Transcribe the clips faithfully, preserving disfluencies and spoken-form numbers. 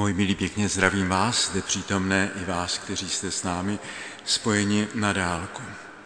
Moji milí, pěkně zdravím vás, zde přítomné i vás, kteří jste s námi spojeni na dálku.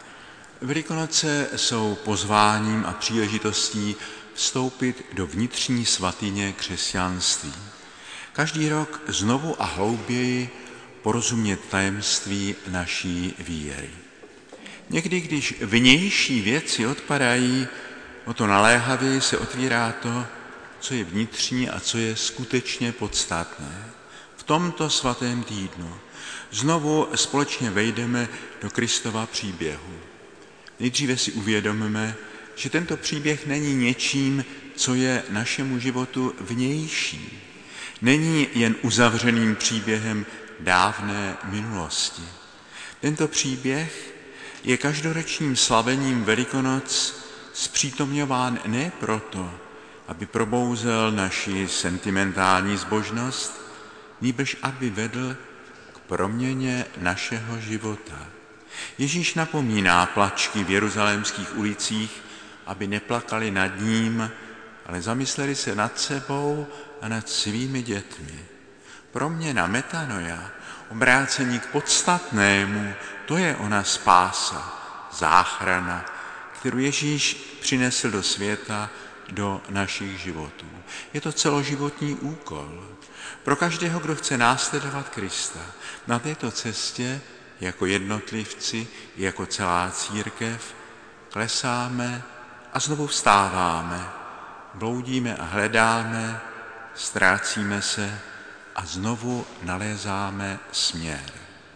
Velikonoce jsou pozváním a příležitostí vstoupit do vnitřní svatyně křesťanství. Každý rok znovu a hlouběji porozumět tajemství naší víry. Někdy, když vnější věci odpadají, o to naléhavěji se otvírá to, co je vnitřní a co je skutečně podstatné. V tomto svatém týdnu znovu společně vejdeme do Kristova příběhu. Nejdříve si uvědomíme, že tento příběh není něčím, co je našemu životu vnější. Není jen uzavřeným příběhem dávné minulosti. Tento příběh je každoročním slavením Velikonoc zpřítomňován ne proto, aby probouzel naši sentimentální zbožnost, nýbrž aby vedl k proměně našeho života. Ježíš napomíná plačky v jeruzalémských ulicích, aby neplakali nad ním, ale zamysleli se nad sebou a nad svými dětmi. Proměna metanoia, obrácení k podstatnému, to je ona spása, záchrana, kterou Ježíš přinesl do světa, do našich životů. Je to celoživotní úkol. Pro každého, kdo chce následovat Krista. Na této cestě, jako jednotlivci, jako celá církev, klesáme a znovu vstáváme. Bloudíme a hledáme, ztrácíme se a znovu nalézáme směr.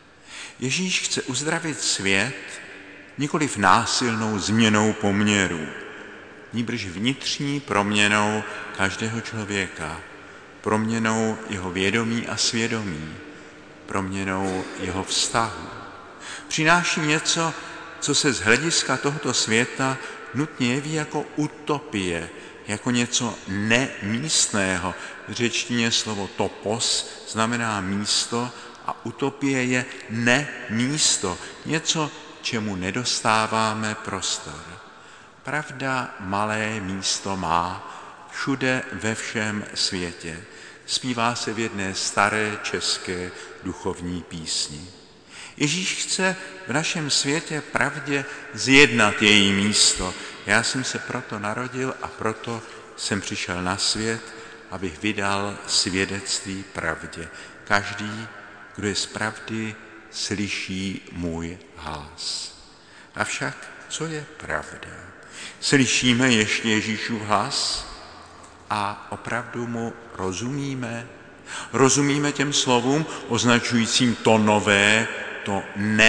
Ježíš chce uzdravit svět nikoliv násilnou změnou poměrů, nýbrž vnitřní proměnou každého člověka, proměnou jeho vědomí a svědomí, proměnou jeho vztahu. Přináší něco, co se z hlediska tohoto světa nutně jeví jako utopie, jako něco nemístného. V řečtině slovo topos znamená místo a utopie je nemísto, něco, čemu nedostáváme prostor. Pravda malé místo má všude ve všem světě. Zpívá se v jedné staré české duchovní písni. Ježíš chce v našem světě pravdě zjednat její místo. Já jsem se proto narodil a proto jsem přišel na svět, abych vydal svědectví pravdě. Každý, kdo je z pravdy, slyší můj hlas. Avšak co je pravda? Slyšíme ještě Ježíšův hlas a opravdu mu rozumíme? Rozumíme těm slovům označujícím to nové, to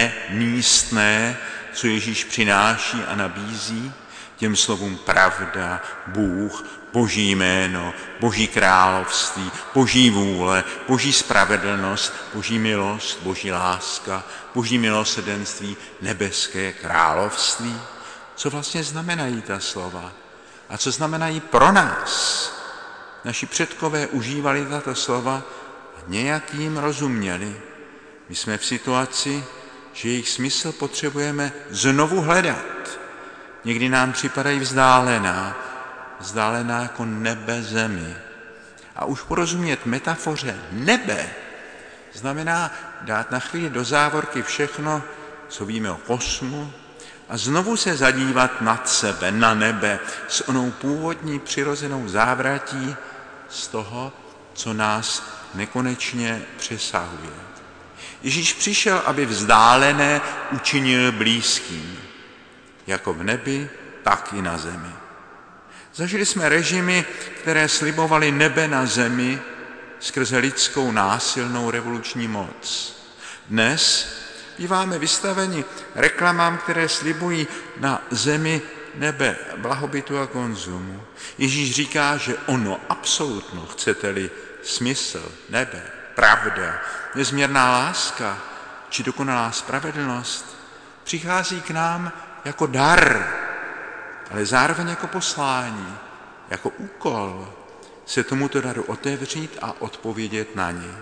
nemístné, co Ježíš přináší a nabízí? Těm slovům pravda, Bůh, Boží jméno, Boží království, Boží vůle, Boží spravedlnost, Boží milost, Boží láska, Boží milosrdenství, nebeské království. Co vlastně znamenají ta slova? A co znamenají pro nás? Naši předkové užívali tato slova a nějak jim rozuměli. My jsme v situaci, že jejich smysl potřebujeme znovu hledat. Někdy nám připadají vzdálená, vzdálená jako nebe zemi. A už porozumět metafoře nebe znamená dát na chvíli do závorky všechno, co víme o kosmu, a znovu se zadívat nad sebe, na nebe, s onou původní přirozenou závratí z toho, co nás nekonečně přesahuje. Ježíš přišel, aby vzdálené učinil blízkým, jako v nebi, tak i na zemi. Zažili jsme režimy, které slibovaly nebe na zemi skrze lidskou násilnou revoluční moc. Dnes býváme vystaveni reklamám, které slibují na zemi nebe blahobytu a konzumu. Ježíš říká, že ono absolutno, chcete-li smysl, nebe, pravda, nezměrná láska či dokonalá spravedlnost, přichází k nám jako dar, ale zároveň jako poslání, jako úkol se tomuto daru otevřít a odpovědět na něj.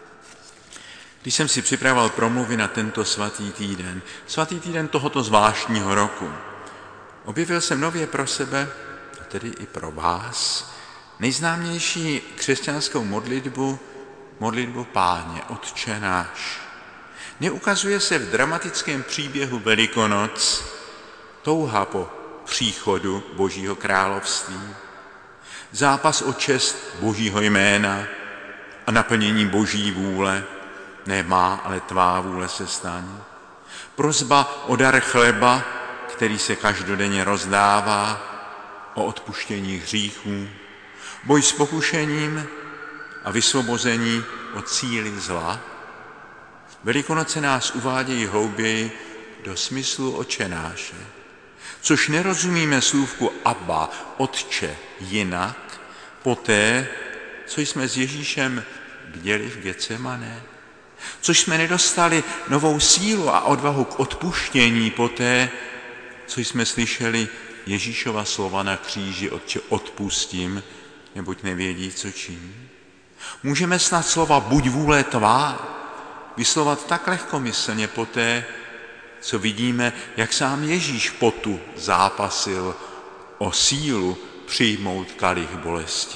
Když jsem si připravoval promluvy na tento svatý týden, svatý týden tohoto zvláštního roku, objevil jsem nově pro sebe, a tedy i pro vás, nejznámější křesťanskou modlitbu modlitbu Páně, Otče náš. Neukazuje se v dramatickém příběhu Velikonoc touha po příchodu Božího království, zápas o čest Božího jména a naplnění Boží vůle, ne má, ale tvá vůle se staň. Prosba o dar chleba, který se každodenně rozdává, o odpuštění hříchů, boj s pokušením a vysvobození od síly zla. Velikonoce nás uvádějí hlouběji do smyslu Otčenáše, což nerozumíme slůvku Abba, Otče, jinak, poté, co jsme s Ježíšem viděli v Getsemane, což jsme nedostali novou sílu a odvahu k odpuštění poté, co jsme slyšeli Ježíšova slova na kříži, Otče, odpustím, neboť nevědí, co činí. Můžeme snad slova buď vůle tvá vyslovat tak lehkomyslně poté, co vidíme, jak sám Ježíš potu zápasil o sílu přijmout kalich bolesti.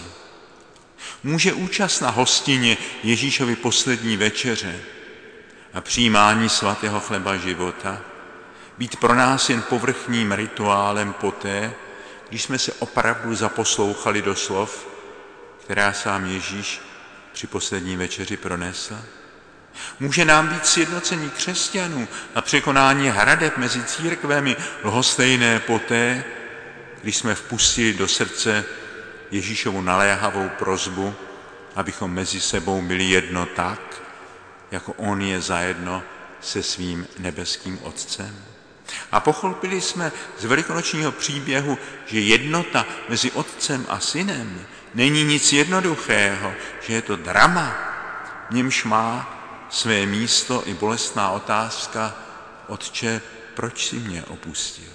Může účast na hostině Ježíšovy poslední večeře a přijímání svatého chleba života být pro nás jen povrchním rituálem poté, když jsme se opravdu zaposlouchali do slov, která sám Ježíš při poslední večeři pronesl? Může nám být sjednocení křesťanů a překonání hradeb mezi církvemi lhostejné poté, když jsme vpustili do srdce Ježíšovu naléhavou prosbu, abychom mezi sebou byli jedno tak, jako on je zajedno se svým nebeským Otcem? A pochopili jsme z velikonočního příběhu, že jednota mezi Otcem a Synem není nic jednoduchého, že je to drama, v němž má své místo i bolestná otázka: Otče, proč jsi mě opustil?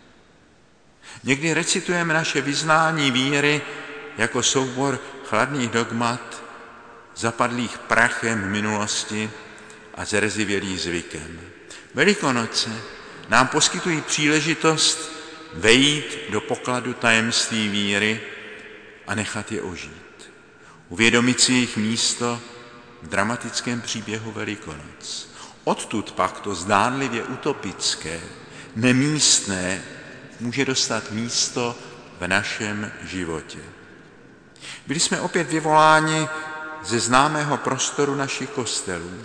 Někdy recitujeme naše vyznání víry jako soubor chladných dogmat, zapadlých prachem minulosti a zerzivělých zvykem. Velikonoce nám poskytují příležitost vejít do pokladu tajemství víry a nechat je ožít. Uvědomit si jejich místo v dramatickém příběhu Velikonoc. Odtud pak to zdánlivě utopické, nemístné může dostat místo v našem životě. Byli jsme opět vyvoláni ze známého prostoru našich kostelů.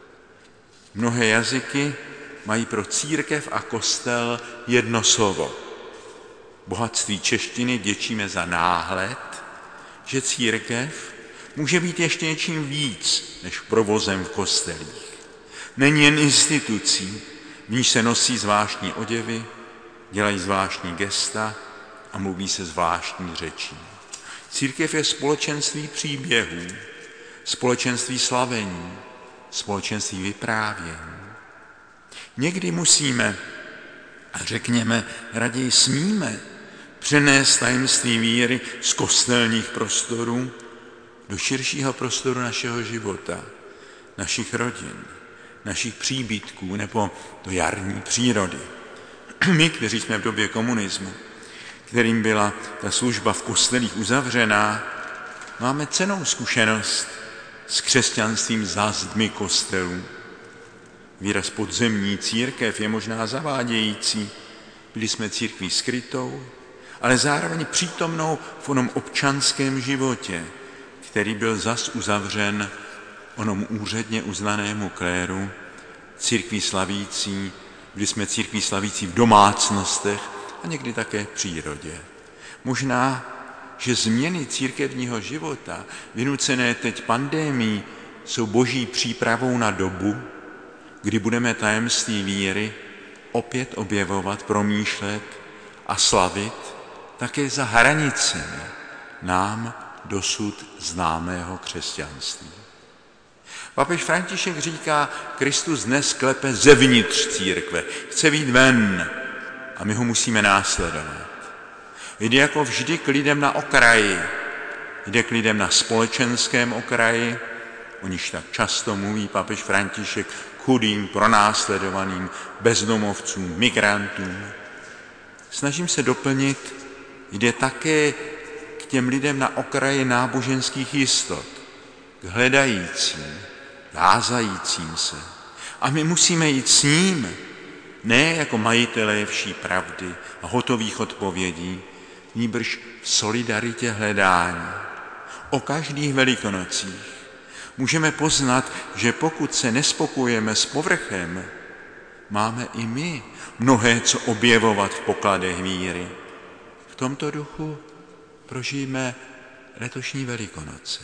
Mnohé jazyky mají pro církev a kostel jedno slovo. Bohatství češtiny děčíme za náhled, že církev může být ještě něčím víc než provozem v kostelích. Není jen institucí, v níž se nosí zvláštní oděvy, dělají zvláštní gesta a mluví se zvláštní řečí. Církev je společenství příběhů, společenství slavení, společenství vyprávění. Někdy musíme, a řekněme, raději smíme, přenést tajemství víry z kostelních prostorů do širšího prostoru našeho života, našich rodin, našich příbytků nebo do jarní přírody. My, kteří jsme v době komunismu, kterým byla ta služba v kostelích uzavřená, máme cennou zkušenost s křesťanstvím za zdmi kostelů. Výraz podzemní církev je možná zavádějící. Byli jsme církví skrytou, ale zároveň přítomnou v onom občanském životě, který byl zas uzavřen onom úředně uznanému kléru, církví slavící, byli jsme církví slavící v domácnostech a někdy také v přírodě. Možná, že změny církevního života, vynucené teď pandemií, jsou boží přípravou na dobu, kdy budeme tajemství víry opět objevovat, promýšlet a slavit také za hranicemi nám dosud známého křesťanství. Papež František říká, Kristus dnes klepe zevnitř církve, chce vyjít ven a my ho musíme následovat. Jde jako vždy k lidem na okraji, jde k lidem na společenském okraji, o níž tak často mluví papež František, chudým, pronásledovaným, bezdomovcům, migrantům. Snažím se doplnit, jde také k těm lidem na okraji náboženských jistot, k hledajícím, tázajícím se. A my musíme jít s ním, ne jako majitelé vší pravdy a hotových odpovědí, nýbrž v solidaritě hledání. O každých velikonocích můžeme poznat, že pokud se nespokojujeme s povrchem, máme i my mnohé co objevovat v pokladech víry. V tomto duchu prožijeme letošní Velikonoce.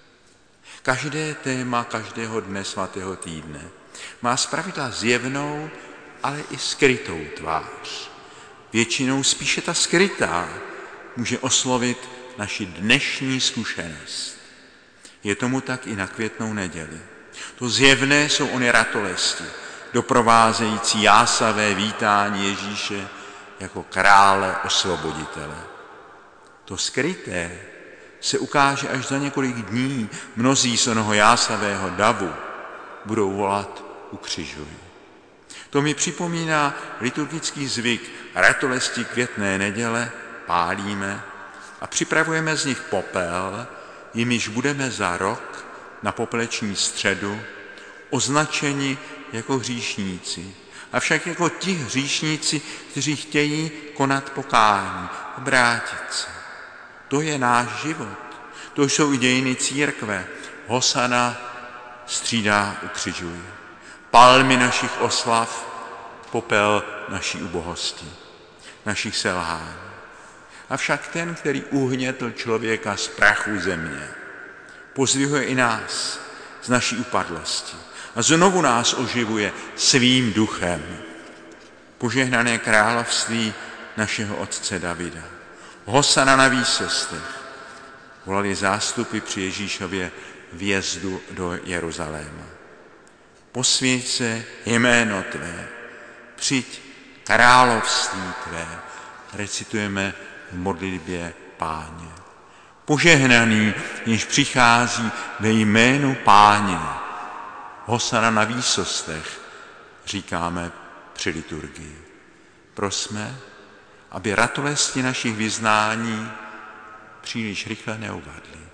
Každé téma každého dne svatého týdne má zpravidla zjevnou, ale i skrytou tvář. Většinou spíše ta skrytá může oslovit naši dnešní zkušenost. Je tomu tak i na Květnou neděli. To zjevné jsou ony ratolesti, doprovázející jásavé vítání Ježíše jako krále osvoboditele. To skryté se ukáže až za několik dní. Mnozí z onoho jásavého davu budou volat ukřižuj. To mi připomíná liturgický zvyk. Ratolesti Květné neděle pálíme a připravujeme z nich popel, jimiž budeme za rok na popeleční středu označeni jako hříšníci. Avšak jako ti hříšníci, kteří chtějí konat pokání, obrátit se. To je náš život. To jsou i dějiny církve. Hosana střídá ukřižuj. Palmy našich oslav, popel naší ubohosti, našich selhání. Avšak ten, který uhnětl člověka z prachu země, pozdvihuje i nás z naší upadlosti a znovu nás oživuje svým duchem. Požehnané království našeho otce Davida. Hosana na výsostech, volali zástupy při Ježíšově vjezdu do Jeruzaléma. Posvěť se jméno tvé, přijď království tvé, recitujeme v modlitbě Páně. Požehnaný, jež přichází ve jménu Páně. Hosana na výsostech, říkáme při liturgii. Prosme, aby ratolesti našich vyznání příliš rychle neuvadly.